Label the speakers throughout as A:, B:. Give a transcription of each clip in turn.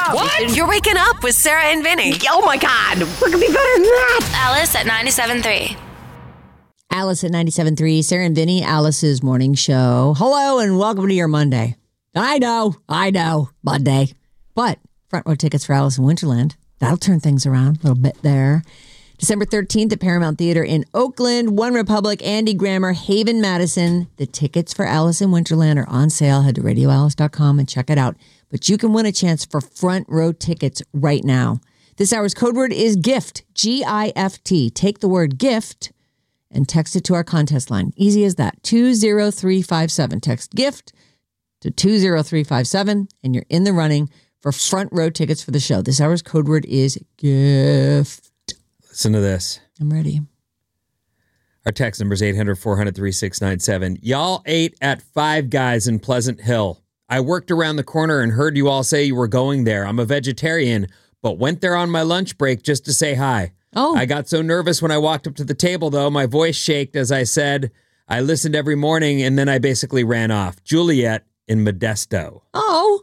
A: up.
B: What? You're waking up with Sarah and Vinny.
A: Oh, my God. What could be better than that?
C: Alice at 97.3.
D: Alice at 97.3, Sarah and Vinny, Alice's morning show. Hello and welcome to your Monday. I know, Monday. But front row tickets for Alice in Winterland. That'll turn things around a little bit there. December 13th at Paramount Theater in Oakland, One Republic, Andy Grammer, Haven, Madison. The tickets for Alice in Winterland are on sale. Head to radioalice.com and check it out. But you can win a chance for front row tickets right now. This hour's code word is GIFT, G-I-F-T. Take the word GIFT and text it to our contest line. Easy as that. 20357. Text GIFT to 20357 and you're in the running for front row tickets for the show. This hour's code word is GIFT.
E: Listen to this.
D: I'm ready.
E: Our text number is 800-400-3697. Y'all ate at Five Guys in Pleasant Hill. I worked around the corner and heard you all say you were going there. I'm a vegetarian, but went there on my lunch break just to say hi.
D: Oh.
E: I got so nervous when I walked up to the table, though. My voice shaked as I said, I listened every morning, and then I basically ran off. Juliet in Modesto.
D: Oh.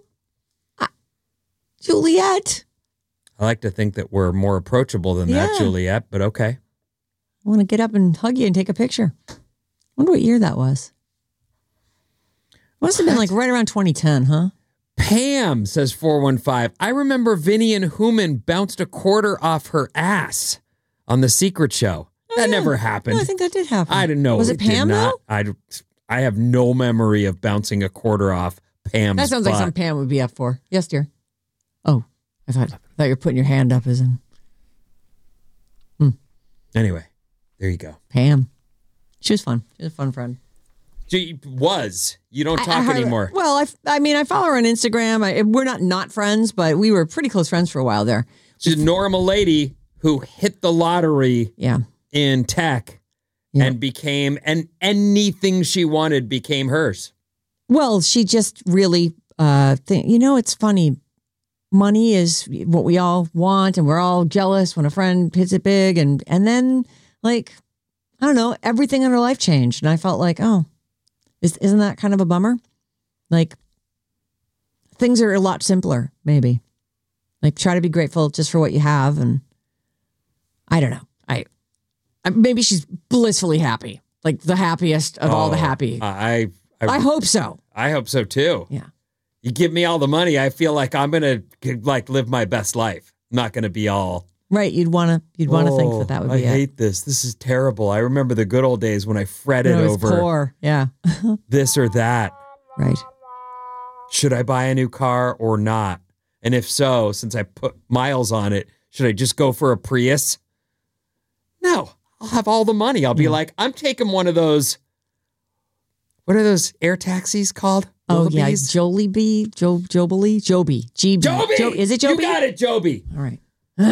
D: Juliet.
E: I like to think that we're more approachable than that, Juliet, but okay.
D: I want to get up and hug you and take a picture. I wonder what year that was. Must have been like right around 2010, huh?
E: Pam says 415. I remember Vinny and Hooman bounced a quarter off her ass on The Secret Show. That never happened.
D: No, I think that did happen.
E: I didn't know.
D: Was it Pam, though?
E: I have no memory of bouncing a quarter off Pam's
D: That sounds like
E: butt.
D: something Pam would be up for. Yes, dear. Oh, I thought you were putting your hand up as in...
E: Anyway, there you go.
D: Pam. She was fun. She was a fun friend.
E: She was. You don't talk anymore.
D: Well, I follow her on Instagram. We're not friends, but we were pretty close friends for a while there.
E: She's a normal lady who hit the lottery in tech and became, and anything she wanted became hers.
D: Well, she just really, it's funny. Money is what we all want, and we're all jealous when a friend hits it big. And then, like, I don't know, everything in her life changed. And I felt like, oh, isn't that kind of a bummer? Like, things are a lot simpler, maybe. Like, try to be grateful just for what you have. And I don't know. I maybe she's blissfully happy, like the happiest of all the happy. I hope so.
E: I hope so, too.
D: Yeah.
E: You give me all the money, I feel like I'm going to live my best life. I'm not going to be all...
D: Right. You'd want to think that would be
E: I hate this. This is terrible. I remember the good old days when I fretted over
D: poor. Yeah.
E: this or that.
D: Right.
E: Should I buy a new car or not? And if so, since I put miles on it, should I just go for a Prius? No. I'll have all the money. I'll be like, I'm taking one of those... What are those air taxis called?
D: Oh, yeah. Jollibee? Joby?
E: Joby!
D: Is it Joby?
E: You got it, Joby.
D: All right.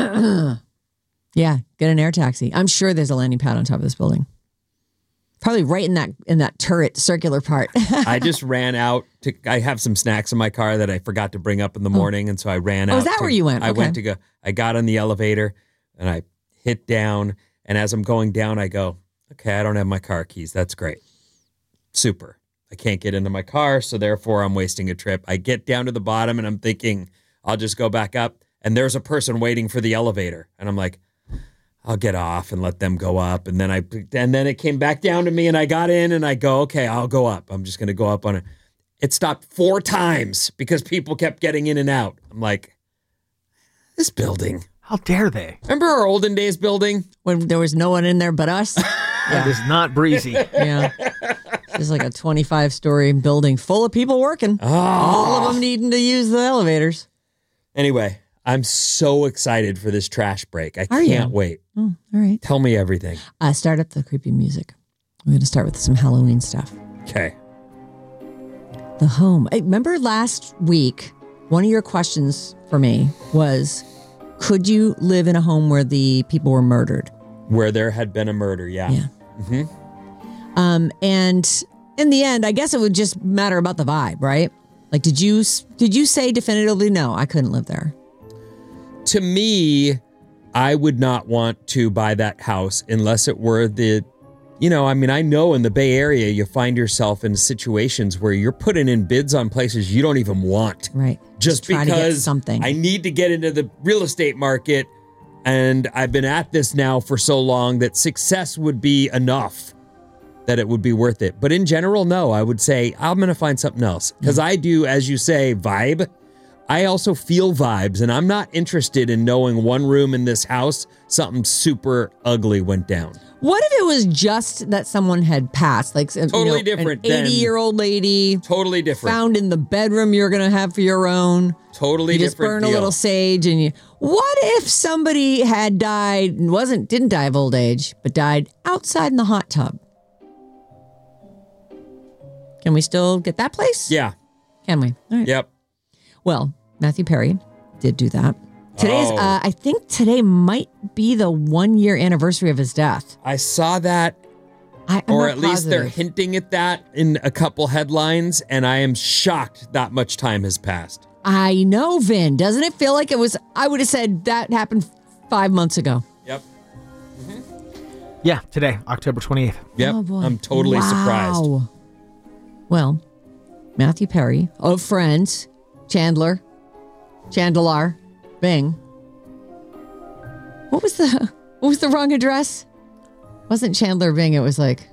D: Yeah, get an air taxi. I'm sure there's a landing pad on top of this building. Probably right in that turret circular part.
E: I just ran out I have some snacks in my car that I forgot to bring up in the morning, and so I ran out.
D: Oh, is that where you went?
E: I went to go. I got on the elevator and I hit down, and as I'm going down, I go, okay, I don't have my car keys. That's great. Super. I can't get into my car, so therefore I'm wasting a trip. I get down to the bottom and I'm thinking I'll just go back up, and there's a person waiting for the elevator, and I'm like, I'll get off and let them go up, and then it came back down to me, and I got in and I go, okay, I'll go up. I'm just going to go up on it. It stopped 4 times because people kept getting in and out. I'm like, this building.
F: How dare they?
E: Remember our olden days building?
D: When there was no one in there but us?
F: That is not breezy.
D: Yeah. It's like a 25-story building full of people working.
E: Oh.
D: All of them needing to use the elevators.
E: Anyway, I'm so excited for this trash break. I can't wait.
D: Oh, all right.
E: Tell me everything.
D: Start up the creepy music. We're going to start with some Halloween stuff.
E: Okay.
D: The home. Hey, remember last week, one of your questions for me was, could you live in a home where the people were murdered?
E: Where there had been a murder, yeah.
D: Yeah.
E: Mm-hmm.
D: And in the end, I guess it would just matter about the vibe, right? Like, did you say definitively, no, I couldn't live there?
E: To me, I would not want to buy that house unless it were the I know in the Bay Area, you find yourself in situations where you're putting in bids on places you don't even want.
D: Right.
E: Just
D: trying to get
E: because
D: something.
E: I need to get into the real estate market, and I've been at this now for so long that success would be enough that it would be worth it. But in general, no, I would say I'm going to find something else. Because I do, as you say, vibe. I also feel vibes, and I'm not interested in knowing one room in this house, something super ugly went down.
D: What if it was just that someone had passed? Like
E: Totally different
D: an
E: than-
D: 80-year-old lady
E: Totally different.
D: found in the bedroom you're going to have for your own.
E: Totally
D: You just
E: different
D: burn
E: deal.
D: a little sage and you. What if somebody had died, didn't die of old age, but died outside in the hot tub? Can we still get that place?
E: Yeah.
D: Can we? All right.
E: Yep.
D: Well, Matthew Perry did do that. Today's,
E: Oh.
D: I think today might be the 1-year anniversary of his death.
E: I saw that,
D: I'm
E: or
D: not
E: at least they're
D: positive.
E: hinting at that in a couple headlines, and I am shocked that much time has passed.
D: I know, Vin. Doesn't it feel like it was? I would have said that happened 5 months ago.
E: Yep.
F: Yeah, today, October 28th.
E: Yep.
D: Oh, boy.
E: I'm totally surprised.
D: Wow. Well, Matthew Perry of Friends, Chandler, Bing. What was the wrong address? Wasn't Chandler Bing? It was like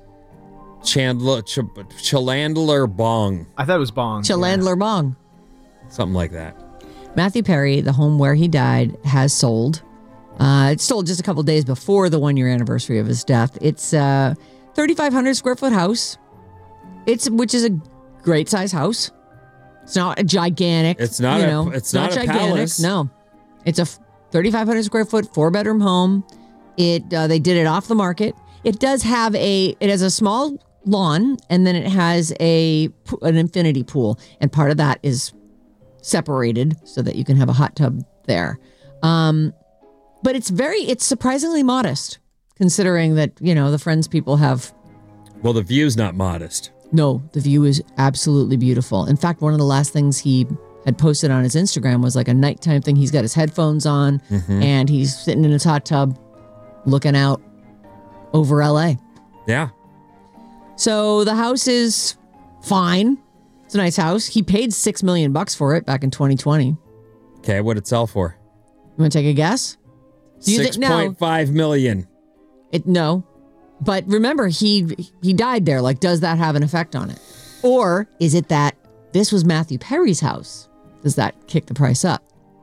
E: Chalandler Bong,
F: I thought it was Bong.
D: Chalandler Bong.
E: something like that.
D: Matthew Perry, the home where he died, has sold. It sold just a couple days before the 1-year anniversary of his death. It's a 3,500 square foot house. Which is a great size house. It's not a gigantic.
E: It's not it's not a
D: gigantic.
E: palace.
D: No, it's a 3,500 square foot 4-bedroom home. They did it off the market. It has a small lawn, and then it has an infinity pool, and part of that is separated so that you can have a hot tub there. But it's surprisingly modest, considering that the Friends people have.
E: Well, the view's not modest.
D: No, the view is absolutely beautiful. In fact, one of the last things he had posted on his Instagram was like a nighttime thing. He's got his headphones on and he's sitting in his hot tub looking out over LA.
E: Yeah.
D: So the house is fine. It's a nice house. He paid $6 million for it back in 2020.
E: Okay, what'd it sell for?
D: You want to take a guess? Do you think- no.
E: 6.5 million.
D: No. But remember, he died there. Like, does that have an effect on it? Or is it that this was Matthew Perry's house? Does that kick the price up?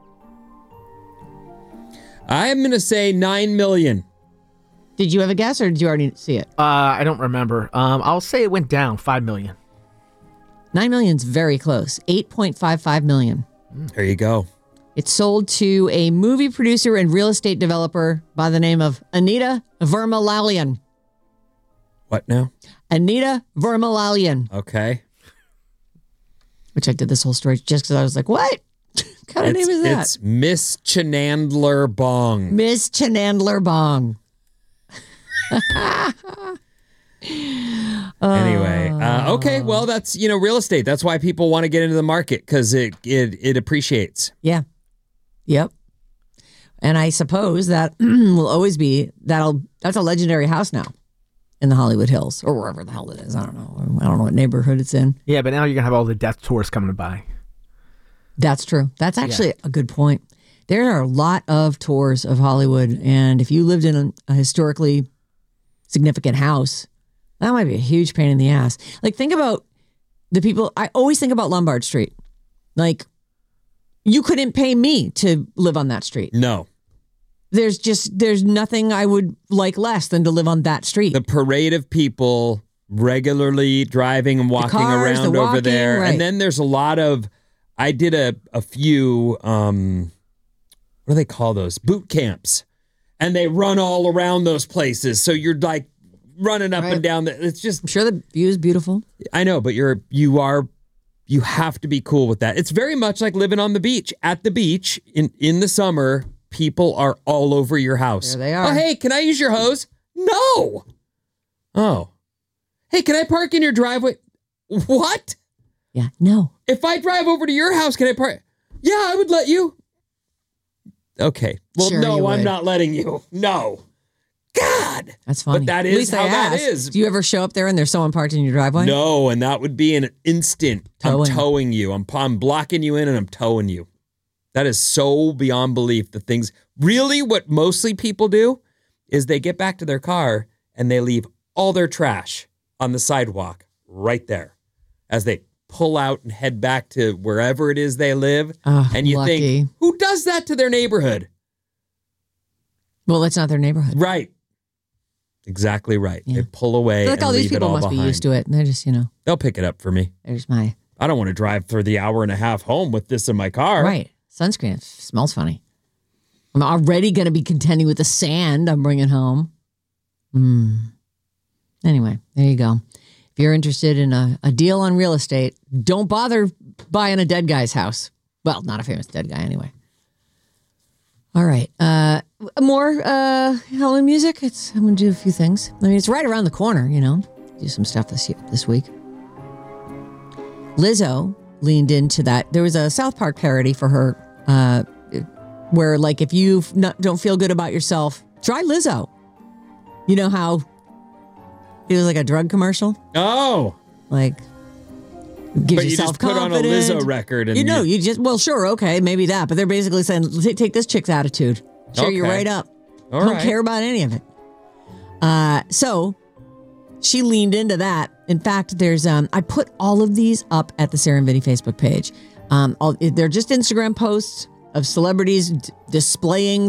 E: I'm going to say 9 million.
D: Did you have a guess or did you already see it?
F: I don't remember. I'll say it went down 5 million.
D: 9 million's very close. 8.55 million.
E: There you go.
D: It sold to a movie producer and real estate developer by the name of Anita Vermalalian.
E: What now?
D: Anita Vermalalian.
E: Okay.
D: Which I did this whole story just because I was like, what? What kind of name is that?
E: It's Miss Chenandler Bong.
D: Miss Chenandler Bong.
E: Anyway, okay, well, that's, real estate. That's why people want to get into the market, because it appreciates.
D: Yeah. Yep. And I suppose that will always be, that's a legendary house now in the Hollywood Hills or wherever the hell it is. I don't know what neighborhood it's in.
F: Yeah, but now you're going to have all the death tours coming by.
D: That's true. That's actually a good point. There are a lot of tours of Hollywood. And if you lived in a historically significant house, that might be a huge pain in the ass. Like, think about the people. I always think about Lombard Street. Like, you couldn't pay me to live on that street.
E: No.
D: There's nothing I would like less than to live on that street.
E: The parade of people regularly driving and walking
D: cars,
E: around
D: the
E: over
D: walking,
E: there.
D: right.
E: And then there's a lot of, I did a few, what do they call those? Boot camps. And they run all around those places. So you're like running up and down. It's just,
D: I'm sure the view is beautiful.
E: I know, but you have to be cool with that. It's very much like living on the beach. At the beach in the summer, people are all over your house.
D: There they are.
E: Oh, hey, can I use your hose? No. Oh. Hey, can I park in your driveway? What?
D: Yeah, no.
E: If I drive over to your house, can I park? Yeah, I would let you. Okay. Well,
D: Sure
E: no,
D: you
E: I'm
D: would.
E: not letting you. No. God.
D: That's funny.
E: But that
D: At
E: is
D: least
E: how
D: they
E: that
D: asked.
E: is.
D: Do you ever show up there and there's someone parked in your driveway?
E: No, and that would be an instant.
D: Towing.
E: I'm towing you. I'm blocking you in and I'm towing you. That is so beyond belief. The things, really what mostly people do is they get back to their car and they leave all their trash on the sidewalk right there as they pull out and head back to wherever it is they live.
D: Oh,
E: and you
D: lucky.
E: think, who does that to their neighborhood?
D: Well, it's not their neighborhood.
E: Right. Exactly right.
D: Yeah.
E: They pull away
D: I feel like
E: and
D: all these
E: leave it
D: people
E: all
D: must
E: behind.
D: be used to it. And they're just,
E: They'll pick it up for me.
D: there's my,
E: I don't want to drive for the hour and a half home with this in my car.
D: right. Sunscreen. It smells funny. I'm already going to be contending with the sand I'm bringing home. Anyway, there you go. If you're interested in a deal on real estate, don't bother buying a dead guy's house. Well, not a famous dead guy anyway. All right. More Halloween music. I'm going to do a few things. I mean, it's right around the corner, Do some stuff this week. Lizzo leaned into that. There was a South Park parody for her where, like, if you don't feel good about yourself, try Lizzo. You know how it was like a drug commercial?
E: Oh.
D: Like, gives
E: But
D: you
E: you just put on a
D: self-confidence.
E: Lizzo record and
D: you just, well, sure, okay, maybe that. But they're basically saying, take this chick's attitude. Cheer you
E: Okay.
D: right up.
E: All
D: Don't
E: right.
D: care about any of it. So she leaned into that. In fact, there's I put all of these up at the Sarah and Vinny Facebook page. They're just Instagram posts of celebrities displaying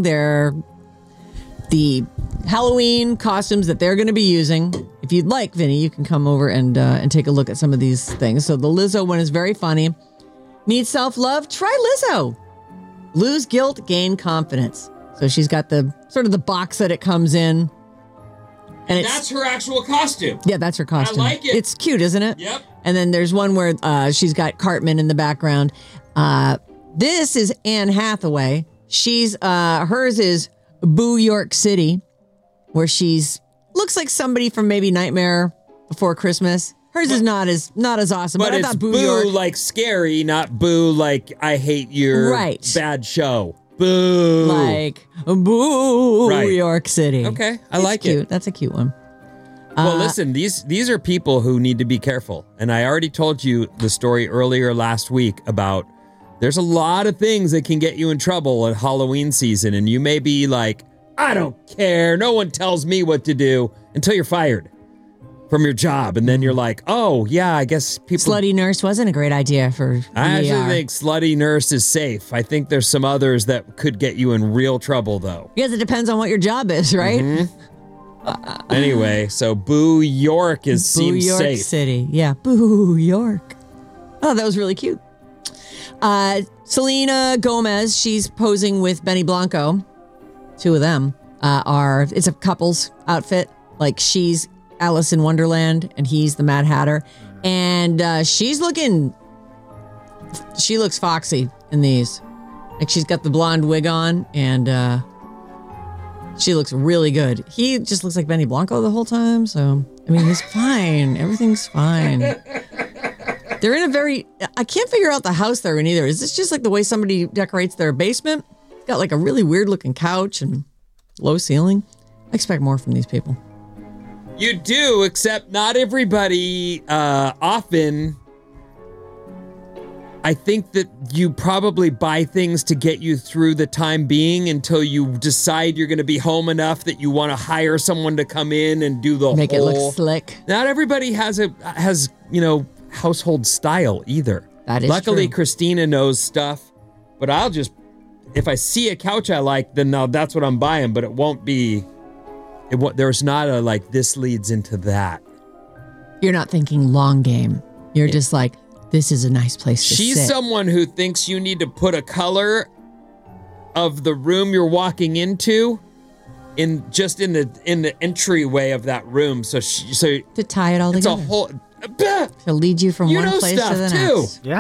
D: the Halloween costumes that they're going to be using. If you'd like, Vinny, you can come over and take a look at some of these things. So the Lizzo one is very funny. Need self-love? Try Lizzo. Lose guilt, gain confidence. So she's got the sort of the box that it comes in. And
E: That's her actual costume.
D: yeah, that's her costume.
E: I like it.
D: It's cute, isn't it?
E: Yep.
D: And then there's one where she's got Cartman in the background. This is Anne Hathaway. She's hers is Boo York City, where she's looks like somebody from maybe Nightmare Before Christmas. Hers is not as awesome.
E: But
D: I
E: it's
D: thought
E: boo
D: York.
E: like scary, not boo like I hate your
D: Right.
E: bad show. Boo.
D: Like Boo
E: Right.
D: York City.
E: Okay, I
D: It's
E: like
D: cute.
E: it.
D: That's a cute one.
E: Well, listen, these are people who need to be careful. And I already told you the story earlier last week about there's a lot of things that can get you in trouble at Halloween season. And you may be like, I don't care. No one tells me what to do until you're fired from your job. And then you're like, oh, yeah, I guess people...
D: Slutty nurse wasn't a great idea for
E: I actually
D: VAR.
E: think slutty nurse is safe. I think there's some others that could get you in real trouble, though.
D: Because it depends on what your job is, right?
E: Anyway, so Boo York
D: Boo
E: seems
D: York
E: safe.
D: City. Yeah, Boo York. Oh, that was really cute. Selena Gomez, she's posing with Benny Blanco. Two of them it's a couple's outfit. Like she's Alice in Wonderland and he's the Mad Hatter. And she looks foxy in these. Like she's got the blonde wig on and she looks really good. He just looks like Benny Blanco the whole time. So, I mean, he's fine. Everything's fine. They're in I can't figure out the house they're in either. Is this just like the way somebody decorates their basement? It's got like a really weird looking couch and low ceiling. I expect more from these people.
E: You do, except not everybody. Often, I think that you probably buy things to get you through the time being until you decide you're going to be home enough that you want to hire someone to come in and do the
D: Make
E: whole...
D: it look slick.
E: Not everybody has household style either.
D: That is
E: Luckily,
D: true.
E: Christina knows stuff, but I'll just, if I see a couch I like, then now that's what I'm buying, but it won't be, there's not a like, this leads into that.
D: You're not thinking long game. You're just like, this is a nice place to
E: She's
D: sit.
E: someone who thinks you need to put a color of the room you're walking into in the entryway of that room. So
D: to tie it all
E: it's
D: together.
E: a whole,
D: to lead you from
E: You
D: one
E: know
D: place to
E: stuff,
D: the
E: too.
D: next.
F: Yeah.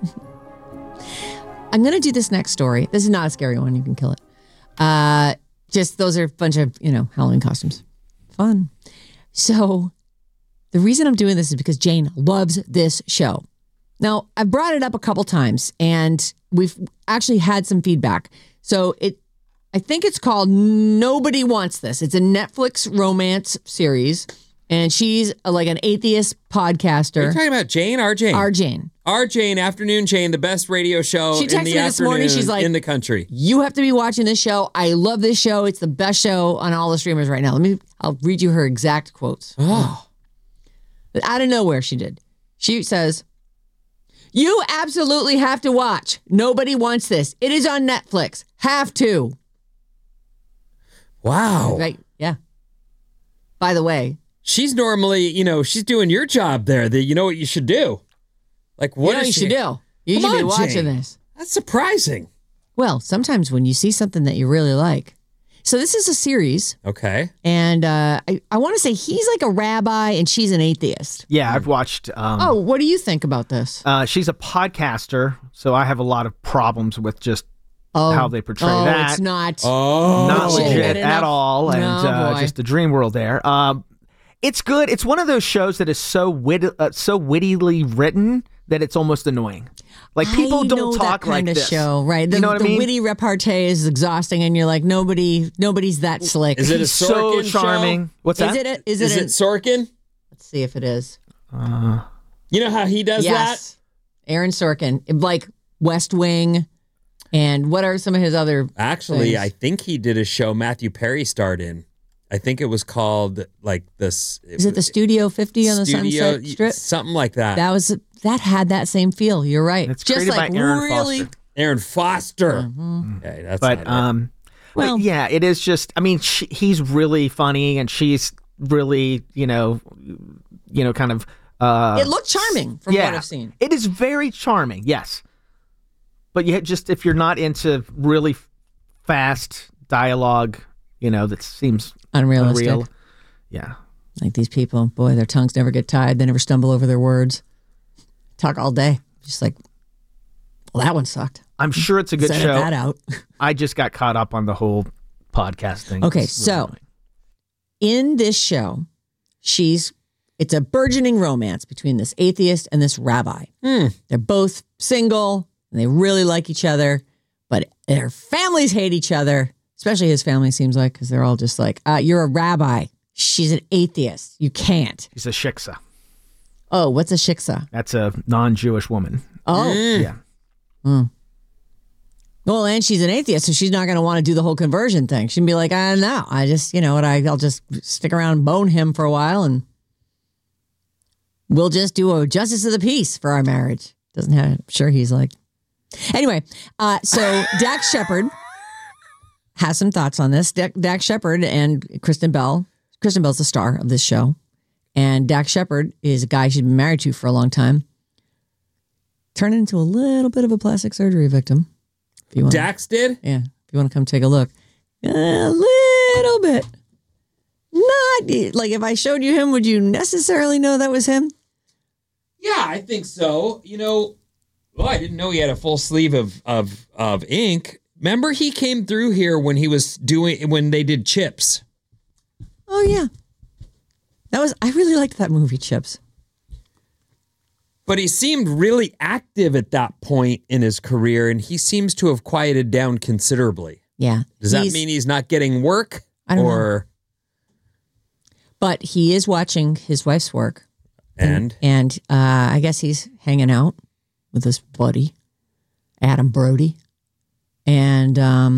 D: I'm going to do this next story. This is not a scary one. You can kill it. Just those are a bunch of, Halloween costumes. Fun. So the reason I'm doing this is because Jane loves this show. Now, I've brought it up a couple times and we've actually had some feedback. So I think it's called Nobody Wants This. It's a Netflix romance series, and she's like an atheist podcaster.
E: Are you talking about Jane? Our Jane.
D: Our Jane.
E: Our Jane, Afternoon Jane, the best radio show
D: She
E: in
D: texted
E: the
D: me this morning.
E: afternoon
D: She's like,
E: in the country.
D: You have to be watching this show. I love this show. It's the best show on all the streamers right now. I'll read you her exact quotes.
E: Oh.
D: Out of nowhere, she did. She says, "You absolutely have to watch. Nobody Wants This. It is on Netflix. Have to."
E: Wow.
D: Right? Yeah. By the way,
E: She's normally, she's doing your job there. You know what you should do. Like, what
D: you
E: is
D: should do? You
E: Come
D: should be
E: on,
D: watching
E: Jane.
D: this.
E: That's surprising.
D: Well, sometimes when you see something that you really like. So this is a series,
E: Okay.
D: and I want to say he's like a rabbi and she's an atheist.
F: Yeah, I've watched.
D: Oh, what do you think about this?
F: She's a podcaster, so I have a lot of problems with just how they portray that.
D: It's not.
E: Oh.
F: Not
D: shouldn't
F: legit
D: get enough.
F: at all, and
D: No, boy.
F: just a dream world there. It's good. It's one of those shows that is so wittily written that it's almost annoying. Like people
D: I know
F: don't talk
D: that kind
F: like
D: of
F: this.
D: show, right? The,
F: You know what I
D: the
F: mean?
D: witty repartee is exhausting, and you're like, nobody's that slick.
E: Is it a
F: He's so
E: Sorkin
F: charming.
E: show?
F: What's that?
D: Is
E: Is
D: it?
E: it Sorkin?
D: Let's see if it is.
E: You know how he does
D: Yes, Aaron Sorkin, like West Wing, and what are some of his other?
E: that? Actually,
D: things?
E: I think he did a show Matthew Perry starred in. I think it was called like this.
D: Is it the Studio 50 on the Sunset Strip?
E: Something like that.
D: That had that same feel. You're right.
F: It's
D: just
F: created
D: like
F: by Aaron
D: really.
F: Foster.
E: Aaron Foster.
D: Mm-hmm.
E: Okay, that's
F: But
E: not it.
D: Well-
F: but yeah, it is just. I mean, he's really funny, and she's really, kind of.
D: It looked charming from what I've seen.
F: It is very charming, yes. But if you're not into really fast dialogue, that seems
D: Unrealistic.
F: unreal. Yeah.
D: Like these people, boy, their tongues never get tied. They never stumble over their words. Talk all day. Just like, well, that one sucked.
F: I'm sure it's a good
D: Edit
F: show.
D: that out.
F: I just got caught up on the whole podcast thing.
D: Okay,
F: It's
D: so
F: really annoying.
D: in this show, it's a burgeoning romance between this atheist and this rabbi. They're both single and they really like each other, but their families hate each other, especially his family seems like, because they're all just like, you're a rabbi. She's an atheist. You can't.
F: He's a shiksa.
D: Oh, what's a shiksa?
F: That's a non-Jewish woman.
D: Oh,
F: Yeah.
D: well, and she's an atheist, so she's not going to want to do the whole conversion thing. She'd be like, no, I just, I'll just stick around and bone him for a while, and we'll just do a justice of the peace for our marriage. Doesn't have, I'm sure he's like. Anyway, so Dax Shepard has some thoughts on this. Dax Shepard and Kristen Bell. Kristen Bell's the star of this show, and Dax Shepard is a guy she's been married to for a long time. Turned into a little bit of a plastic surgery victim. If you want,
E: Dax did?
D: yeah, if you want to come take a look, a little bit. Not like if I showed you him, would you necessarily know that was him?
E: Yeah, I think so. Well, I didn't know he had a full sleeve of ink. Remember, he came through here when they did Chips.
D: Oh yeah, I really liked that movie, Chips.
E: But he seemed really active at that point in his career, and he seems to have quieted down considerably.
D: Yeah,
E: Does that mean he's not getting work?
D: I don't know. But he is watching his wife's work,
E: And
D: and I guess he's hanging out with his buddy, Adam Brody, and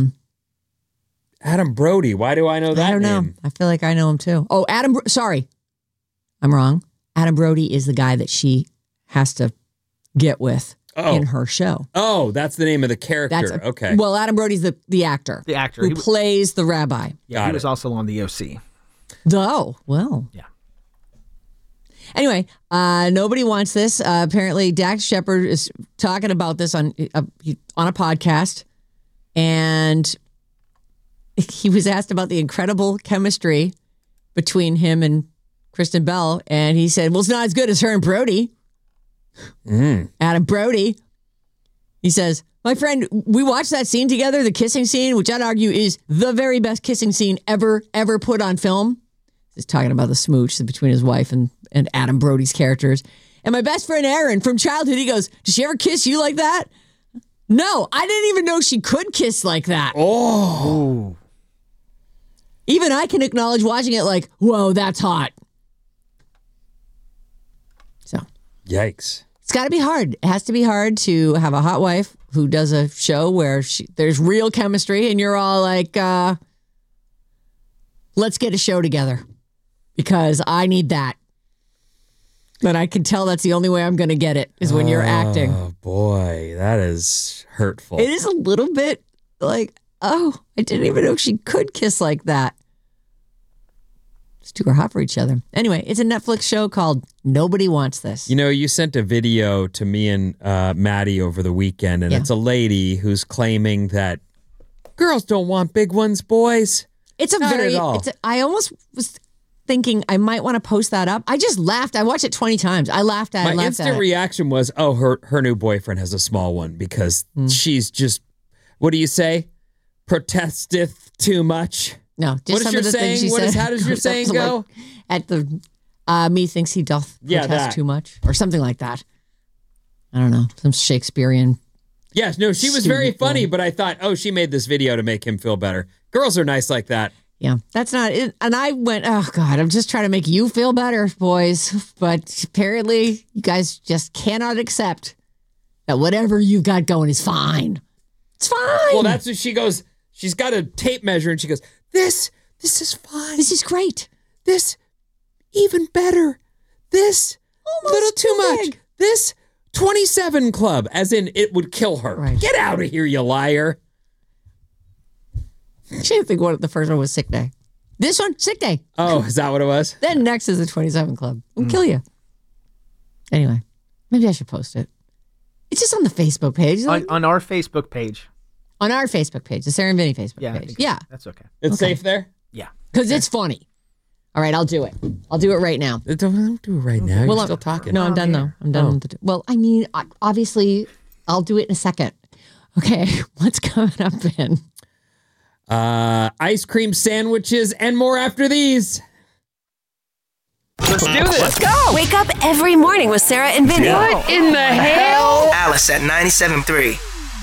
E: Adam Brody. Why do I know that
D: I don't know.
E: name?
D: I feel like I know him too. Oh, sorry, I'm wrong. Adam Brody is the guy that she has to get with in her show.
E: Oh, that's the name of the character. Okay.
D: Well, Adam Brody's the actor.
F: The actor.
D: who
F: He-
D: plays the rabbi.
F: Yeah,
E: Got
F: he
E: it.
F: was also on the OC.
D: Oh, well.
F: Yeah.
D: Anyway, nobody wants this. Apparently, Dax Shepard is talking about this on a podcast, and he was asked about the incredible chemistry between him and Kristen Bell, and he said, well, it's not as good as her and Brody. Adam Brody. He says, my friend, we watched that scene together, the kissing scene, which I'd argue is the very best kissing scene ever put on film. He's talking about the smooch between his wife and Adam Brody's characters. And my best friend Aaron from childhood, he goes, did she ever kiss you like that? No, I didn't even know she could kiss like that.
F: Ooh.
D: Even I can acknowledge watching it like, whoa, that's hot. So
E: Yikes.
D: it's got to be hard. It has to be hard to have a hot wife who does a show where there's real chemistry and you're all like, let's get a show together because I need that. But I can tell that's the only way I'm going to get it is when you're acting.
E: Oh, boy. That is hurtful.
D: It is a little bit like, oh, I didn't even know she could kiss like that. These two are hot for each other. Anyway, it's a Netflix show called Nobody Wants This.
E: You know, you sent a video to me and Maddie over the weekend, and it's a lady who's claiming that girls don't want big ones, boys.
D: It's a
E: Not
D: very,
E: at all.
D: I almost was thinking I might want to post that up. I just laughed. I watched it 20 times. I laughed at it.
E: My instant reaction was, oh, her new boyfriend has a small one because she's just, what do you say? Protesteth too much.
D: No, just
E: What is
D: some
E: your
D: of the
E: saying?
D: things she said.
E: How does your saying go?
D: Like, at the me thinks he doth protest
E: that.
D: too much or something like that. I don't know. Some Shakespearean.
E: Yes, no, she was very funny, but I thought, oh, she made this video to make him feel better. Girls are nice like that.
D: Yeah, that's not it. And I went, oh, God, I'm just trying to make you feel better, boys. But apparently, you guys just cannot accept that whatever you've got going is fine. It's fine.
E: Well, that's what she goes. She's got a tape measure, and she goes, this is fine.
D: This is great.
E: This, even better. This,
D: Almost
E: little too
D: too
E: much.
D: big.
E: This, 27 club, as in it would kill her.
D: Right.
E: Get out of here, you liar.
D: I didn't think the first one was sick day. This one, sick day.
E: Oh, is that what it was?
D: Then next is the 27 Club. We'll kill you. Anyway, maybe I should post it. It's just on the Facebook page.
F: On our Facebook page.
D: On our Facebook page, the Sarah and Vinny Facebook
F: Yeah.
D: page. Yeah,
F: That's okay.
E: It's safe there?
F: Yeah.
D: because it's funny. All right, I'll do it. I'll do it right now.
E: Don't do it right now. You're
D: I'm
E: still talking.
D: No, I'm done though. I'm done. With well, I mean, obviously, I'll do it in a second. Okay, what's coming up, Ben?
E: Ice cream sandwiches and more after these.
A: Let's do this. Let's go.
B: Wake up every morning with Sarah and Vinny.
A: What in the hell?
C: Alice at 97.3.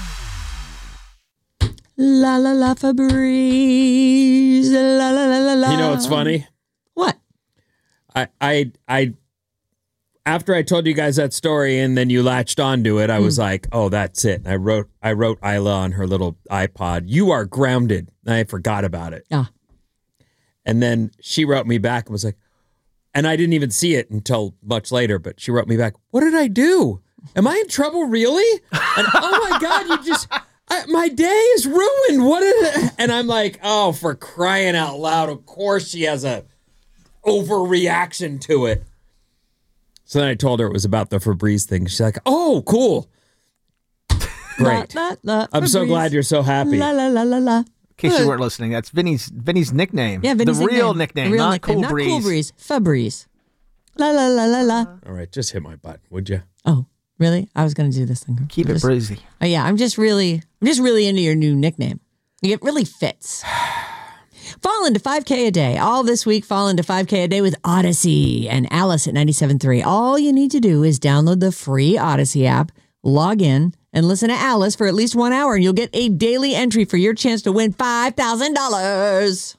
D: La la la Febreze. La la la la la.
E: You know what's funny?
D: What?
E: I after I told you guys that story and then you latched onto it, I was like, oh, that's it. And I wrote Isla on her little iPod, you are grounded. And I forgot about it.
D: Yeah.
E: And then she wrote me back and was like, and I didn't even see it until much later, but she wrote me back, what did I do? Am I in trouble, really? And oh my God, you just, my day is ruined. What is it? And I'm like, oh, for crying out loud. Of course she has a overreaction to it. So then I told her it was about the Febreze thing. She's like, oh, cool. Great.
D: La, la, la,
E: I'm so
D: Febreze.
E: glad you're so happy.
D: La la la la la.
F: In case you weren't listening, that's Vinny's nickname.
D: Yeah, Vinny's
F: the real nickname,
D: The real
F: not
D: nickname.
F: Cool
D: Not
F: Breeze.
D: Cool Breeze. Febreze. La la la la la.
E: All right, just hit my button, would you?
D: Oh, really? I was going to do this thing.
F: Keep it breezy.
D: Oh yeah, I'm just really into your new nickname. It really fits. Fall into 5K a day. All this week, fall into 5K a day with Odyssey and Alice at 97.3. All you need to do is download the free Odyssey app, log in, and listen to Alice for at least 1 hour, and you'll get a daily entry for your chance to win $5,000.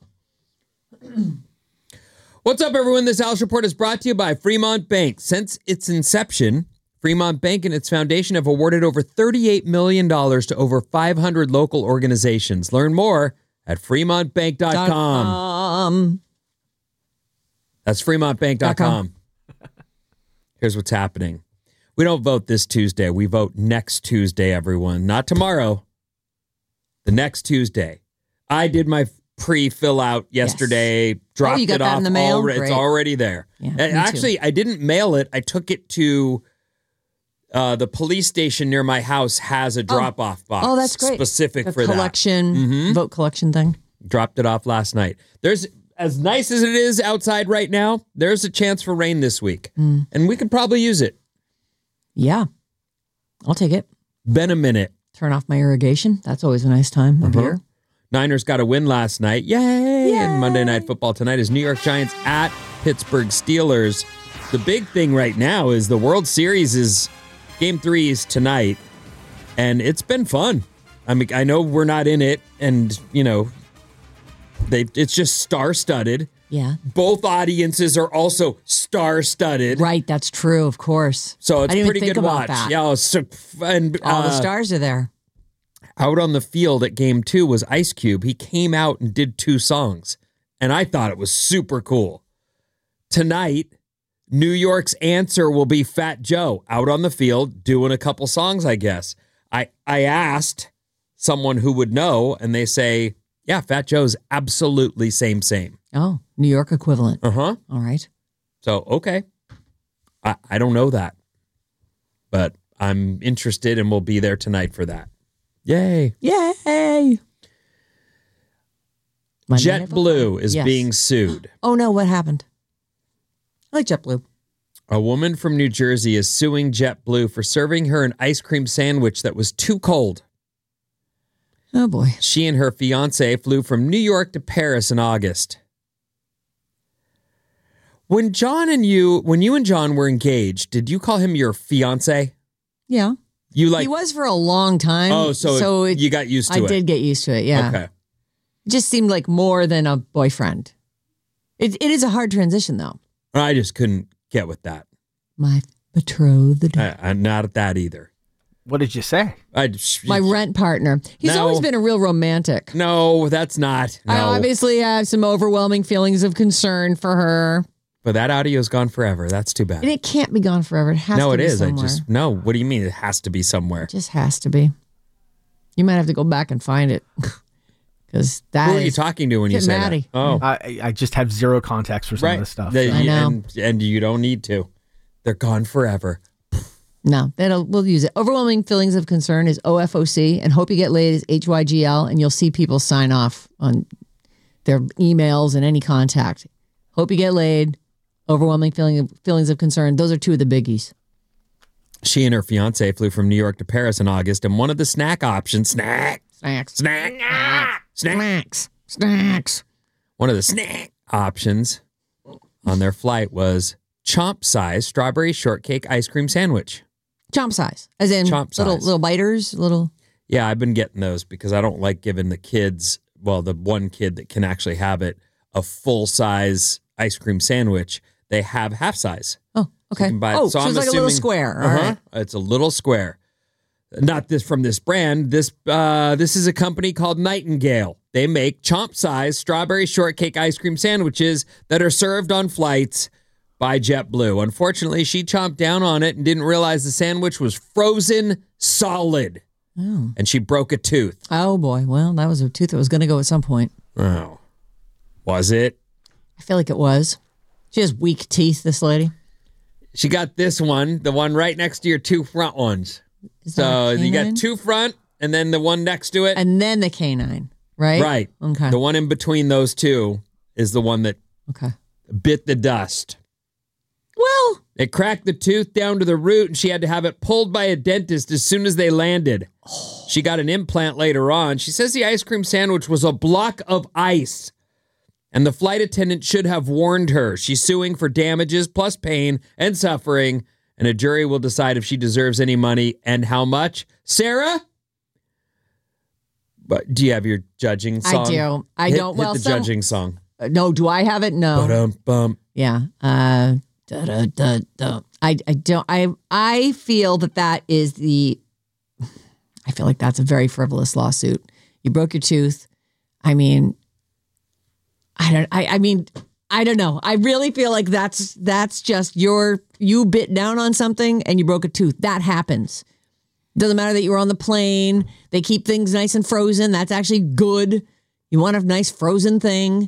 E: What's up, everyone? This Alice Report is brought to you by Fremont Bank. Since its inception, Fremont Bank and its foundation have awarded over $38 million to over 500 local organizations. Learn more at fremontbank.com. That's fremontbank.com. Here's what's happening. We don't vote this Tuesday. We vote next Tuesday, everyone. Not tomorrow. The next Tuesday. I did my pre-fill out yesterday. Dropped
D: you got
E: it
D: that
E: off.
D: in the mail?
E: It's
D: Great.
E: already there.
D: Yeah, me too.
E: Actually, I didn't mail it. I took it to the police station near my house has a drop-off box.
D: Oh, that's great.
E: Specific
D: The
E: for
D: collection, vote collection thing.
E: that. Dropped it off last night. There's, as nice as it is outside right now, there's a chance for rain this week. And we could probably use it.
D: Yeah, I'll take it.
E: Been a minute.
D: Turn off my irrigation. That's always a nice time of year.
E: Niners got a win last night. Yay! And Monday Night Football tonight is New York Giants at Pittsburgh Steelers. The big thing right now is the World Series is Game 3 is tonight. And it's been fun. I mean, I know we're not in it, and, it's just star-studded.
D: Yeah.
E: Both audiences are also star-studded.
D: Right, that's true, of course.
E: So it's
D: I didn't
E: pretty
D: even think
E: good
D: about
E: watch.
D: that.
E: Yeah, and
D: All the stars are there.
E: out on the field at game 2 was Ice Cube. He came out and did 2 songs, and I thought it was super cool. Tonight, New York's answer will be Fat Joe out on the field doing a couple songs, I guess. I asked someone who would know, and they say, yeah, Fat Joe's absolutely same.
D: Oh, New York equivalent.
E: Uh-huh.
D: All right.
E: So, okay. I don't know that, but I'm interested and we'll be there tonight for that. Yay.
D: Yay.
E: JetBlue is
D: Yes.
E: being sued.
D: Oh, no, what happened? I like JetBlue.
E: A woman from New Jersey is suing JetBlue for serving her an ice cream sandwich that was too cold.
D: Oh, boy.
E: She and her fiance flew from New York to Paris in August. When you and John were engaged, did you call him your fiance?
D: Yeah.
E: You
D: He was for a long time.
E: Oh, so you got used to it.
D: I did get used to it, yeah.
E: Okay.
D: It just seemed like more than a boyfriend. It is a hard transition, though.
E: I just couldn't get with that.
D: My betrothed.
E: I'm not at that either.
F: What did you say?
D: My rent partner. He's
E: No.
D: always been a real romantic.
E: No, that's not. No.
D: I obviously have some overwhelming feelings of concern for her.
E: But that audio's gone forever. That's too bad.
D: And it can't be gone forever. It has
E: No,
D: to
E: it
D: be
E: is.
D: somewhere.
E: No, what do you mean it has to be somewhere?
D: It just has to be. You might have to go back and find it. Because that
E: Who are you
D: is-
E: talking to when you
D: Get
E: say
D: Maddie.
E: that? Oh,
F: I just have zero context for some of this stuff.
D: I know.
E: And you don't need to. They're gone forever.
D: No, we'll use it. Overwhelming feelings of concern is OFOC, and hope you get laid is HYGL, and you'll see people sign off on their emails and any contact. Hope you get laid. Overwhelming feelings of concern. Those are 2 of the biggies.
E: She and her fiance flew from New York to Paris in August, and one of the snack options, snacks. One of the snack options on their flight was chomp-sized strawberry shortcake ice cream sandwich.
D: Chomp size, as in
E: Chomp size.
D: little biters, little.
E: Yeah, I've been getting those because I don't like giving the kids, well, the one kid that can actually have it, a full-size ice cream sandwich. They have half size.
D: Oh, okay.
E: You can buy it.
D: Oh, so
E: I'm
D: it's like a little
E: assuming-
D: square. All right.
E: It's a little square. Not this from this brand. This is a company called Nightingale. They make chomp-sized strawberry shortcake ice cream sandwiches that are served on flights by JetBlue. Unfortunately, she chomped down on it and didn't realize the sandwich was frozen solid.
D: Oh.
E: And she broke a tooth.
D: Oh boy. Well, that was a tooth that was going to go at some point.
E: Oh. Was it?
D: I feel like it was. She has weak teeth, this lady.
E: She got this one, the one right next to your 2 front ones.
D: Is that
E: So
D: a
E: you
D: canine?
E: got 2 front and then the one next to it.
D: And then the canine, right?
E: Right.
D: Okay.
E: The one in between those 2 is the one that
D: Okay.
E: bit the dust.
D: Well,
E: It cracked the tooth down to the root, and she had to have it pulled by a dentist as soon as they landed. She got an implant later on. She says the ice cream sandwich was a block of ice, and the flight attendant should have warned her. She's suing for damages plus pain and suffering, and a jury will decide if she deserves any money and how much. Sarah? But do you have your judging song?
D: I do. I don't.
E: Hit
D: Well,
E: the judging song.
D: No, do I have it? No.
E: Ba-dum-bum.
D: Yeah. I don't. I feel that is the. I feel like that's a very frivolous lawsuit. You broke your tooth. I mean, I mean, I don't know. I really feel like that's just you bit down on something and you broke a tooth. That happens. Doesn't matter that you were on the plane. They keep things nice and frozen. That's actually good. You want a nice frozen thing.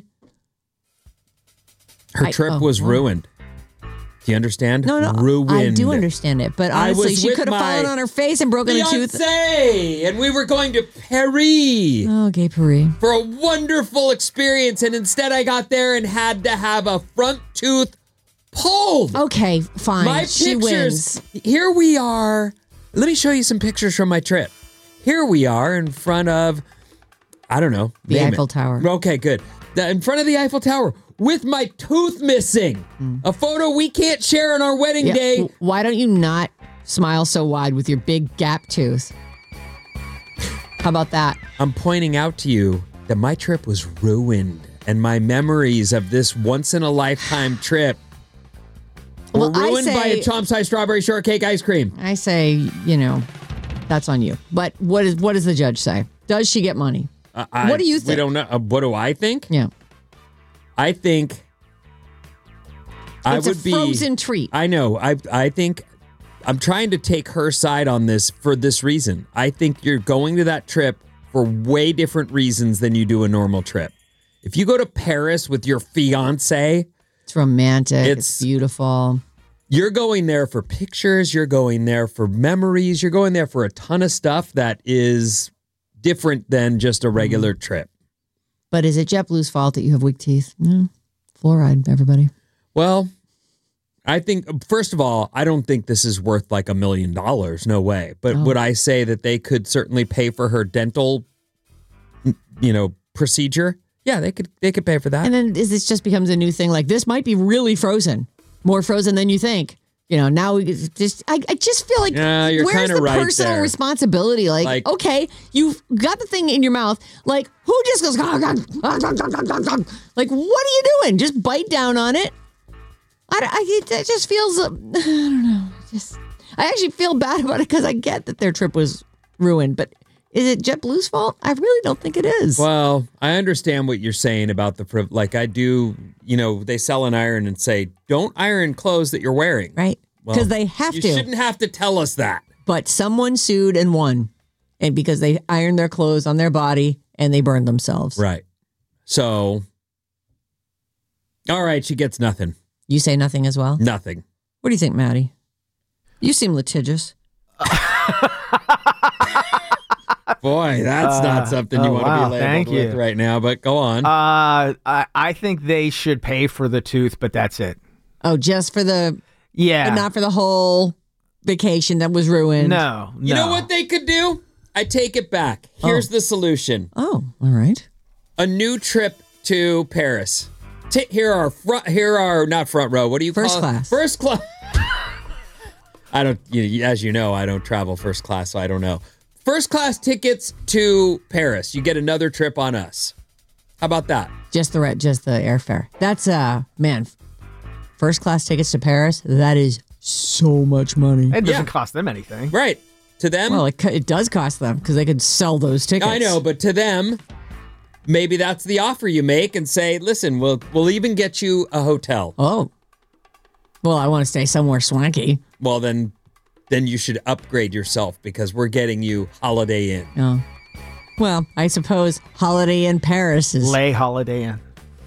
E: Her trip was ruined. Do you understand?
D: No,
E: ruined.
D: I do understand it, but
E: I
D: honestly,
E: was
D: she
E: with
D: could have
E: my
D: fallen on her face and broken a tooth.
E: Fiancé, and we were going to Paris
D: Oh, gay Paris.
E: for a wonderful experience, and instead I got there and had to have a front tooth pulled.
D: Okay, fine.
E: My
D: she
E: pictures.
D: wins.
E: Here we are. Let me show you some pictures from my trip. Here we are in front of, I don't know,
D: The
E: name
D: Eiffel
E: it.
D: Tower.
E: Okay, good. In front of the Eiffel Tower with my tooth missing. A photo we can't share on our wedding
D: Yeah,
E: day.
D: Why don't you not smile so wide with your big gap tooth? How about that?
E: I'm pointing out to you that my trip was ruined, and my memories of this once-in-a-lifetime trip were
D: Well, I
E: ruined by
D: say-
E: a Chomp-sized strawberry shortcake ice cream.
D: I say, that's on you. But what does the judge say? Does she get money? What do you think?
E: We don't know. What do I think?
D: Yeah.
E: I think I
D: It's
E: would
D: a
E: be
D: frozen treat.
E: I know. I think I'm trying to take her side on this for this reason. I think you're going to that trip for way different reasons than you do a normal trip. If you go to Paris with your fiance,
D: It's romantic.
E: It's-
D: It's beautiful.
E: you're going there for pictures, you're going there for memories, you're going there for a ton of stuff that is different than just a regular trip.
D: But is it JetBlue's fault that you have weak teeth? No. Fluoride, everybody.
E: Well, I think, first of all, I don't think this is worth like $1 million. No way. But would I say that they could certainly pay for her dental, procedure? Yeah, they could pay for that.
D: And then this just becomes a new thing. Like, this might be really frozen. More frozen than you think. Now it's just, I just feel like,
E: Yeah, you're
D: where's
E: kinda
D: the
E: right
D: personal
E: there.
D: responsibility? Like, okay, you've got the thing in your mouth. Like, who just goes, like, what are you doing? Just bite down on it. It just feels, I don't know. I actually feel bad about it because I get that their trip was ruined, but is it JetBlue's fault? I really don't think it is.
E: Well, I understand what you're saying about I do, they sell an iron and say, don't iron clothes that you're wearing.
D: Right?
E: Well,
D: Because they have
E: you
D: to.
E: shouldn't have to tell us that.
D: But someone sued and won. And because they ironed their clothes on their body and they burned themselves.
E: Right. So, all right, she gets nothing.
D: You say nothing as well?
E: Nothing.
D: What do you think, Maddie? You seem litigious.
E: Boy, that's not something you want to
F: wow,
E: be
F: thank
E: labeled with
F: you.
E: right now, but go on.
F: I think they should pay for the tooth, but that's it.
D: Oh, just for the,
F: Yeah.
D: but not for the whole vacation that was ruined.
F: No.
E: You know what they could do? I take it back. Here's the solution.
D: Oh, all right.
E: A new trip to Paris. Here are not front row. What do you
D: First
E: call
D: class.
E: it? First class. I don't, as you know, I don't travel first class, so I don't know. First class tickets to Paris. You get another trip on us. How about that?
D: Just the airfare. That's, man, first class tickets to Paris, that is so much money.
F: It doesn't
E: Yeah.
F: cost them anything.
E: Right. To them,
D: Well, it does cost them because they could sell those tickets.
E: I know, but to them, maybe that's the offer you make and say, listen, we'll even get you a hotel.
D: Oh. Well, I want to stay somewhere swanky.
E: Well, then you should upgrade yourself because we're getting you Holiday Inn.
D: Oh. Well, I suppose Holiday in Paris is
F: Lay Holiday Inn.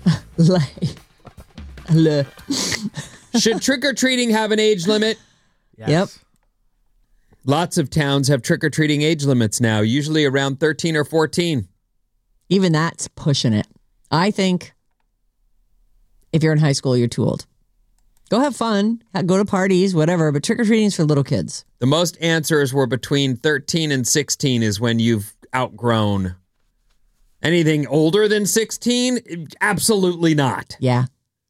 D: Le.
E: Should trick-or-treating have an age limit?
F: Yes.
D: Yep.
E: Lots of towns have trick-or-treating age limits now, usually around 13 or 14.
D: Even that's pushing it. I think if you're in high school, you're too old. Go have fun, go to parties, whatever, but trick-or-treating is for little kids.
E: The most answers were between 13 and 16 is when you've outgrown. Anything older than 16? Absolutely not.
D: Yeah.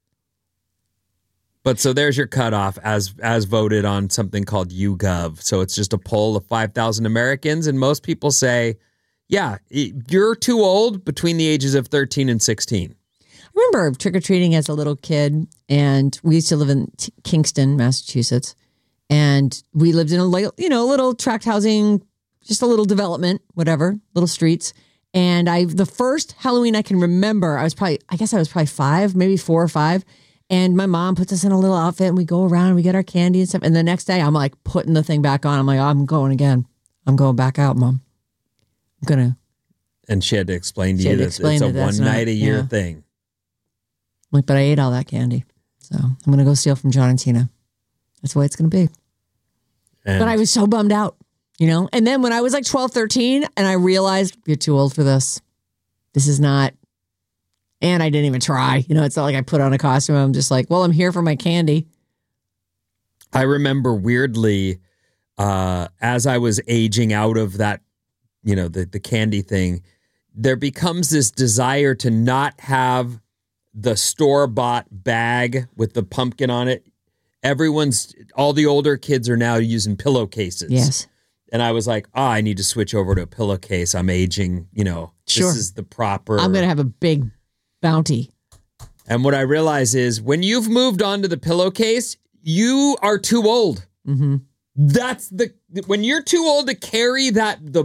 E: But so there's your cutoff as voted on something called YouGov. So it's just a poll of 5,000 Americans, and most people say, yeah, you're too old between the ages of 13 and 16.
D: I remember trick-or-treating as a little kid, and we used to live in Kingston, Massachusetts, and we lived in a little tract housing, just a little development, whatever, little streets. And the first Halloween I can remember, I was probably 5, maybe 4 or 5. And my mom puts us in a little outfit and we go around and we get our candy and stuff. And the next day I'm like putting the thing back on. I'm like, I'm going again. I'm going back out, Mom. I'm going to.
E: And she had to explain to you that it's a one night a year thing.
D: Like, but I ate all that candy. So I'm going to go steal from John and Tina. That's the way it's going to be.
E: And
D: But I was so bummed out, And then when I was like 12, 13, and I realized you're too old for this. This is not. And I didn't even try. It's not like I put on a costume. I'm just like, well, I'm here for my candy.
E: I remember weirdly, as I was aging out of that, the candy thing, there becomes this desire to not have the store-bought bag with the pumpkin on it. All the older kids are now using pillowcases.
D: Yes.
E: And I was like, I need to switch over to a pillowcase. I'm aging,
D: Sure.
E: This is the proper.
D: I'm going to have a big bounty.
E: And what I realize is when you've moved on to the pillowcase, you are too old.
D: Mm-hmm.
E: That's when you're too old to carry that, the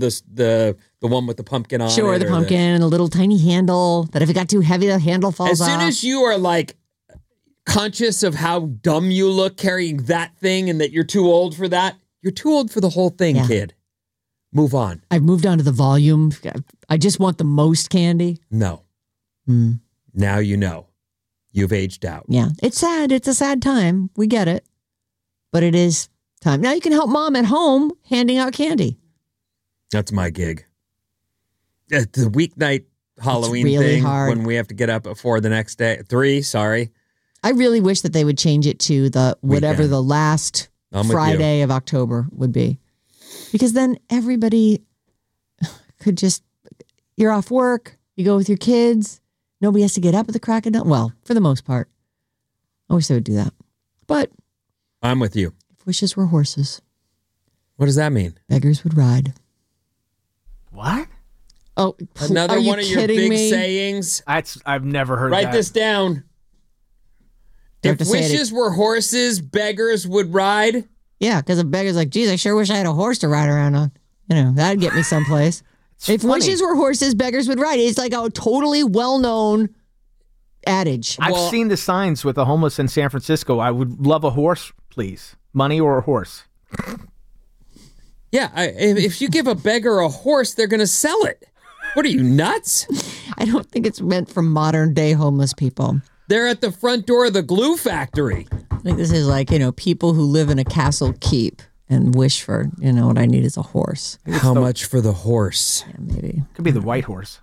E: one with the pumpkin on it.
D: Sure, the pumpkin and a little tiny handle that if it got too heavy, the handle falls off.
E: As soon as you are like conscious of how dumb you look carrying that thing and that you're too old for that, you're too old for the whole thing, kid. Move on.
D: I've moved on to the volume. I just want the most candy.
E: No. Now you know. You've aged out.
D: Yeah. It's sad. It's a sad time. We get it. But it is time. Now you can help mom at home handing out candy.
E: That's my gig. The weeknight Halloween
D: really
E: thing
D: hard.
E: when we have to get up at 4 the next day. 3, sorry.
D: I really wish that they would change it to the whatever
E: Weekend.
D: the last
E: I'm with
D: Friday of October would be. Because then everybody could just, you're off work, you go with your kids, nobody has to get up at the crack of dawn. Well, for the most part. I wish they would do that. But
E: I'm with you.
D: if wishes were horses,
E: What does that mean?
D: beggars would ride.
F: What?
D: Oh,
E: Another
D: are you
E: one of your
D: kidding
E: big
D: me?
E: sayings.
F: I've never heard
E: Write
F: that.
E: this down.
D: You have
E: If
D: to say it-
E: wishes were horses, beggars would ride.
D: Yeah, because a beggar's like, geez, I sure wish I had a horse to ride around on. That'd get me someplace. If
F: funny.
D: wishes were horses, beggars would ride. It's like a totally well-known adage.
F: I've
E: Well-
F: seen the signs with the homeless in San Francisco. I would love a horse, please. Money or a horse.
E: Yeah, if you give a beggar a horse, they're going to sell it. What are you, nuts?
D: I don't think it's meant for modern-day homeless people.
E: They're at the front door of the glue factory.
D: I think this is like, people who live in a castle keep and wish for, what I need is a horse.
E: How much for the horse?
D: Yeah, maybe.
F: Could be the white horse.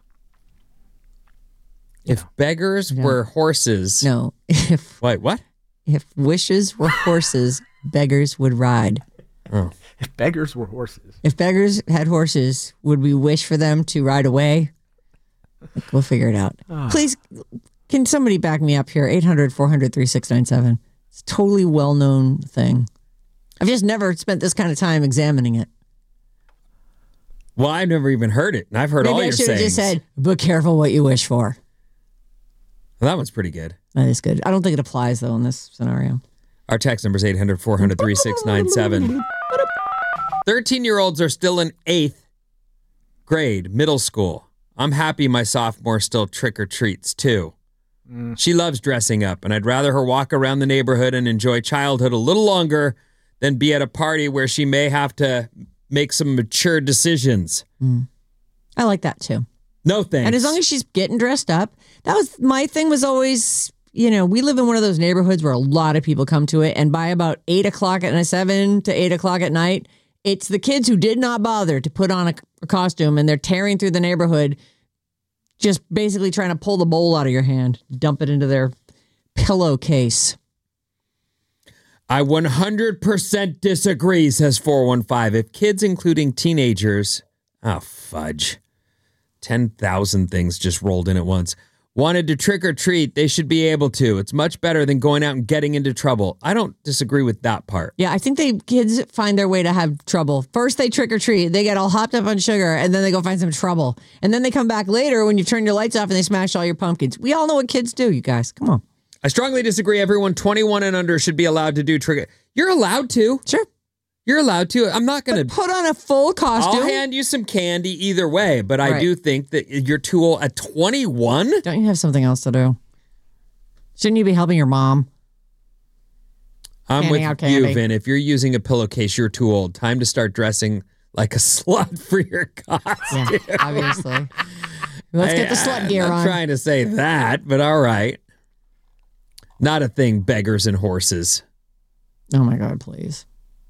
E: If beggars were horses.
D: No, if
E: Wait, what?
D: wishes were horses, beggars would ride.
F: If beggars were horses.
D: If beggars had horses, would we wish for them to ride away? We'll figure it out. Please, can somebody back me up here? 800-400-3697. It's a totally well-known thing. I've just never spent this kind of time examining it.
E: Well, I've never even heard it, and I've heard all
D: Maybe I
E: your
D: should have
E: sayings.
D: just said, "Be careful what you wish for."
E: Well, that one's pretty good.
D: That is good. I don't think it applies, though, in this scenario.
E: Our text number is 800-400-3697. 13-year-olds are still in 8th grade, middle school. I'm happy my sophomore still trick-or-treats, too. She loves dressing up, and I'd rather her walk around the neighborhood and enjoy childhood a little longer than be at a party where she may have to make some mature decisions.
D: I like that, too.
E: No thanks.
D: And as long as she's getting dressed up, that was my thing was always, we live in one of those neighborhoods where a lot of people come to it. And by about 8 o'clock at night, 7 to 8 o'clock at night, it's the kids who did not bother to put on a costume and they're tearing through the neighborhood, just basically trying to pull the bowl out of your hand, dump it into their pillowcase.
E: I 100% disagree, says 415. If kids, including teenagers, fudge. 10,000 things just rolled in at once. Wanted to trick or treat, they should be able to. It's much better than going out and getting into trouble. I don't disagree with that part.
D: Yeah, I think kids find their way to have trouble. First, they trick or treat. They get all hopped up on sugar, and then they go find some trouble. And then they come back later when you turn your lights off and they smash all your pumpkins. We all know what kids do, you guys. Come on.
E: I strongly disagree. Everyone 21 and under should be allowed to do trick. You're allowed to.
D: Sure.
E: You're allowed to. I'm not going to.
D: Put on a full costume.
E: I'll hand you some candy either way, but I
D: Right.
E: do think that you're too old at 21.
D: Don't you have something else to do? Shouldn't you be helping your mom?
E: I'm
D: Handing out
E: with
D: candy.
E: you, Vin. If you're using a pillowcase, you're too old. Time to start dressing like a slut for your costume.
D: Yeah, obviously. Let's get the slut gear
E: I'm not
D: on.
E: trying to say that, but all right. Not a thing, beggars and horses.
D: Oh my God, please.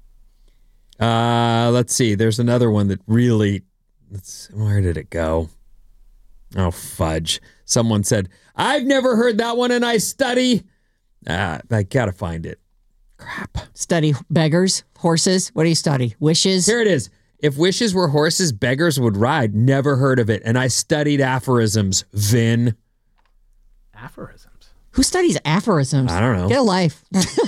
E: Let's see. There's another one that really. Where did it go? Oh, fudge. Someone said, I've never heard that one and I study. I got to find it. Crap.
D: Study beggars, horses. What do you study? Wishes?
E: Here it is. If wishes were horses, beggars would ride. Never heard of it. And I studied aphorisms, Vin.
F: Aphorisms.
D: Who studies aphorisms?
E: I don't know.
D: Get a life.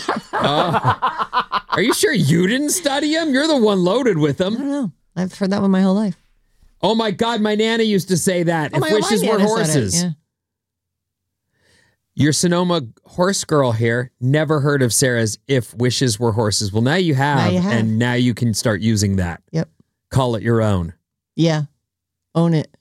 E: Are you sure you didn't study them? You're the one loaded with
D: I
E: them.
D: don't know. I've heard that one my whole life.
E: Oh my God, my Nana used to say that.
D: Oh,
E: if
D: my
E: wishes were
D: Nana said it,
E: horses.
D: yeah.
E: Your Sonoma horse girl here never heard of Sarah's if wishes were horses. Well, now you have,
D: Now you have.
E: and now you can start using that.
D: Yep.
E: Call it your own.
D: Yeah. Own it.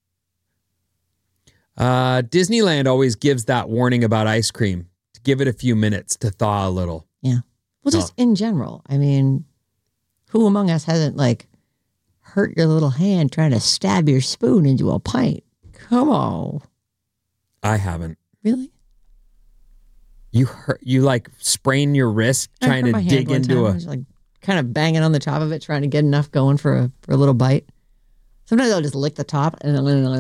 E: Disneyland always gives that warning about ice cream to give it a few minutes to thaw a little.
D: Yeah. Well, just in general. I mean, who among us hasn't like hurt your little hand trying to stab your spoon into a pint? Come on.
E: I haven't.
D: Really?
E: You like sprain your wrist
D: I
E: trying
D: hurt
E: to
D: my hand
E: dig
D: one
E: into
D: time. I
E: a.
D: was like kind of banging on the top of it, trying to get enough going for a little bite. Sometimes I'll just lick the top and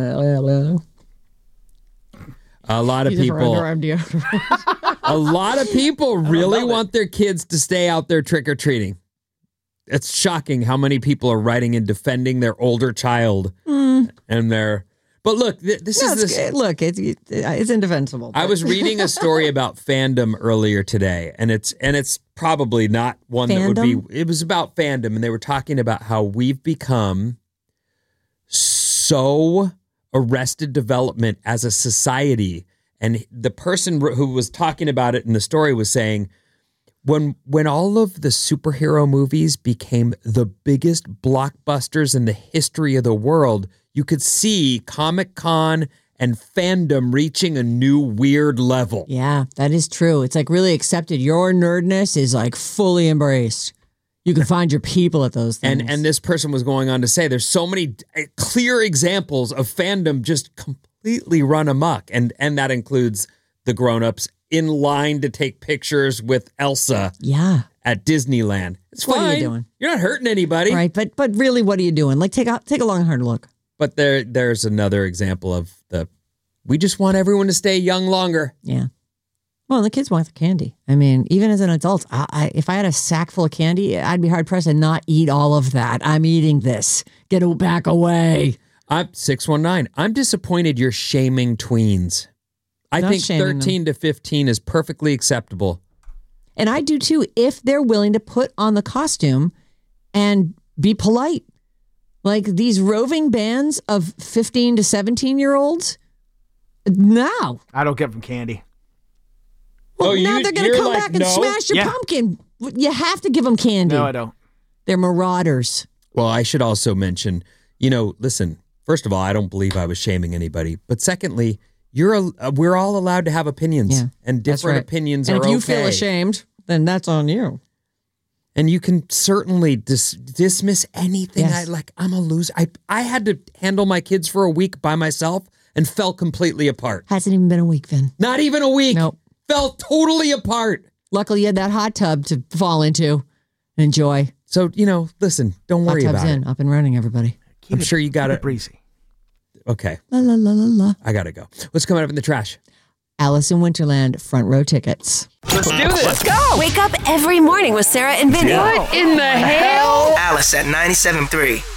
E: A lot of
D: use it for
E: people.
D: underarm deodorant.
E: A lot of people really want their kids to stay out there trick or treating. It's shocking how many people are writing and defending their older child and their. But look, this
D: No,
E: is this.
D: it's, look, it's indefensible.
E: I was reading a story about fandom earlier today, and it's probably not one that would be. It was about fandom, and they were talking about how we've become so arrested development as a society. And the person who was talking about it in the story was saying, when all of the superhero movies became the biggest blockbusters in the history of the world, you could see Comic-Con and fandom reaching a new weird level.
D: Yeah, that is true. It's like really accepted. Your nerdness is like fully embraced. You can find your people at those things.
E: And this person was going on to say there's so many clear examples of fandom just completely run amok. And that includes the grown-ups in line to take pictures with Elsa at Disneyland. It's
D: What
E: fine.
D: are you doing?
E: You're not hurting anybody.
D: Right, but really, what are you doing? Like, take a long, hard look.
E: But there's another example of we just want everyone to stay young longer.
D: Yeah. Well, the kids want the candy. I mean, even as an adult, if I had a sack full of candy, I'd be hard pressed to not eat all of that. I'm eating this. Get it back away.
E: I'm 619. I'm disappointed you're shaming tweens. I
D: Not
E: think
D: shaming
E: 13 to 15 is perfectly acceptable.
D: And I do too, if they're willing to put on the costume and be polite. Like these roving bands of 15 to 17-year-olds, no.
F: I don't give them candy.
D: Well,
E: Oh,
D: now they're going to
E: you're
D: come
E: like,
D: back and
E: no?
D: smash your
F: Yeah.
D: pumpkin. You have to give them candy.
F: No, I don't.
D: They're marauders.
E: Well, I should also mention, listen, first of all, I don't believe I was shaming anybody. But secondly, we're all allowed to have opinions.
D: Yeah,
E: and
D: that's
E: different
D: right.
E: opinions
D: And
E: are
D: if you
E: okay.
D: feel ashamed, then that's on you.
E: And you can certainly dismiss anything.
D: Yes.
E: I'm a loser. I had to handle my kids for a week by myself and fell completely apart.
D: Hasn't even been a week, Vin.
E: Not even a week.
D: Nope.
E: Fell totally apart.
D: Luckily, you had that hot tub to fall into. Enjoy.
E: So, listen, don't
D: Hot
E: worry
D: tub's
E: about
D: in,
E: it.
D: up and running, everybody.
E: I'm sure you got
F: Keep
E: it.
F: breezy.
E: Okay.
D: La la la la la.
E: I got to go. What's coming up in the trash?
D: Alice in Winterland front row tickets.
A: Let's do this. Let's go.
B: Wake up every morning with Sarah and Vinny.
A: What in the hell?
C: Alice at 97.3.